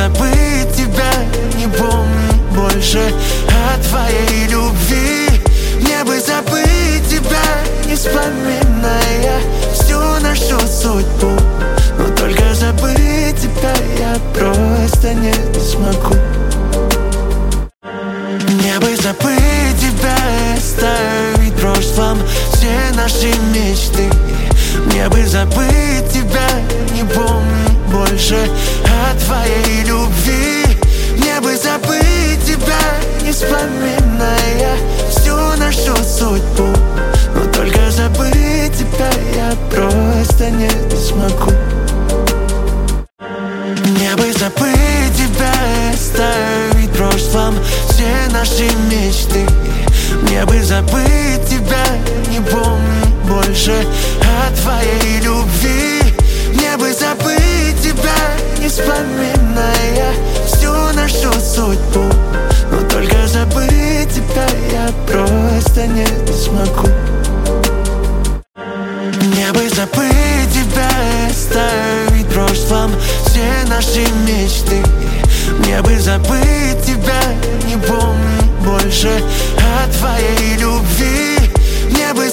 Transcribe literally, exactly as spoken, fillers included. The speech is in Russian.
забыть тебя, не помню больше о твоей любви. Мне бы забыть тебя, не вспоминая всю нашу судьбу. Но только забыть тебя я просто не смогу. Мне бы забыть тебя, оставить в прошлом все наши мечты. Мне бы забыть тебя, не помню больше о твоей любви. Мне бы забыть тебя, не вспоминая всю нашу судьбу. Но только забыть тебя я просто не смогу. Мне бы забыть тебя, оставить в прошлом все наши мечты. Мне бы забыть тебя, не помню больше о твоей любви. Мне бы забыть тебя, не вспоминая всю нашу судьбу. Но только забыть тебя я просто не смогу. Мне бы забыть тебя, оставить в прошлом все наши мечты. Мне бы забыть тебя, не помню больше о твоей любви.